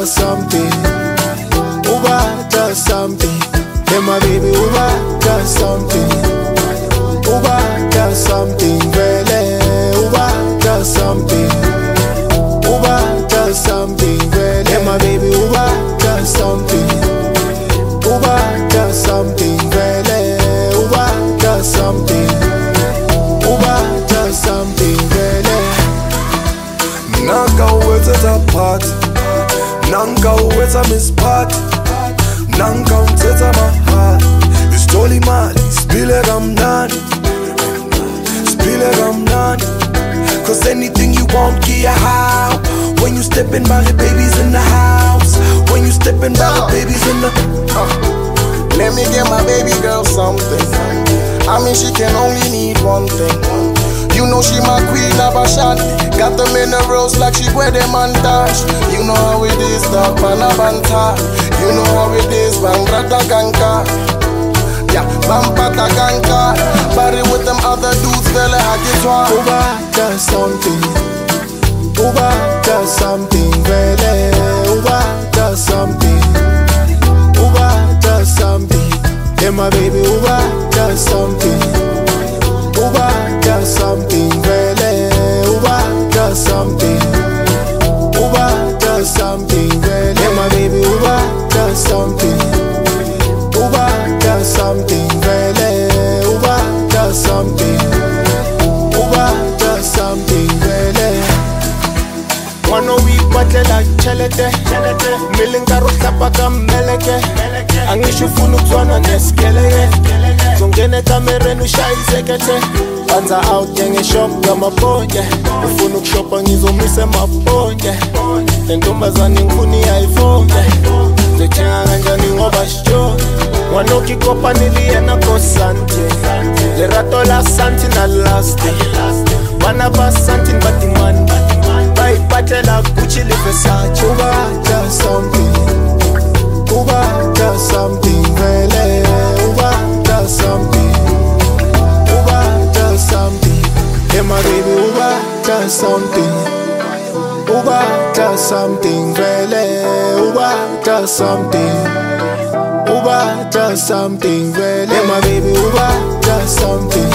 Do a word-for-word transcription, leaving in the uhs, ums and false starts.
does something. Uba does something. Hey my baby, Uba does something. Uba does something. Really, Uba does something. Uba does something. Really, hey my baby, Uba does something. Uba does something. Really, Uba does something. Uba does something. Really. Nanka uwethetha party, nanka uwetha miss party, nanka umthetha mahali. Isithola imali, siphile kamnandi, siphile kamnandi. Cause anything you want, get how. When you steppin' by the babies in the house, when you steppin' by the babies in the uh. Let me get my baby girl something. I mean she can only need one thing. You know she my queen of Ashanti. Got the minerals like she wear them montage. You know how it is, dog, panabanta. You know how it is, bangrata ganka. Yeah, bampata ganka. Body with them other dudes, fella, I get one. Uba does something. Uba does something, really. Uba does something. Uba does something. Hey my baby, Uba does something. Uba does something, really. Uba does something. Uba does something, really. Hey my baby, Uba does something. Uba does something, really. Uba does something. Uba does something, really. One week batlela chelete, milinkaro hlapa ka meleke. Angisho ufuna ukuzwana neskeleke. Zongena kamereni ushayizekethe. Banza out ngeshop ngamaponye. Ufuna ukushopa ngizomise amaponye. Lentombazane ngifuna i-iPhone. Zithenga kanjani ngoba sho. Wanoki kopa niliyena kosanti. Lerato la santi na lasti. Bana ba santi batiman. Baipatela Gucci le Versace. Uba does something. Uba does something, really. Uba does something. Uba does something. Hey my baby, Uba does something. Uba does something, really. Uba does something. Uba does something, really. Hey my baby, Uba does something.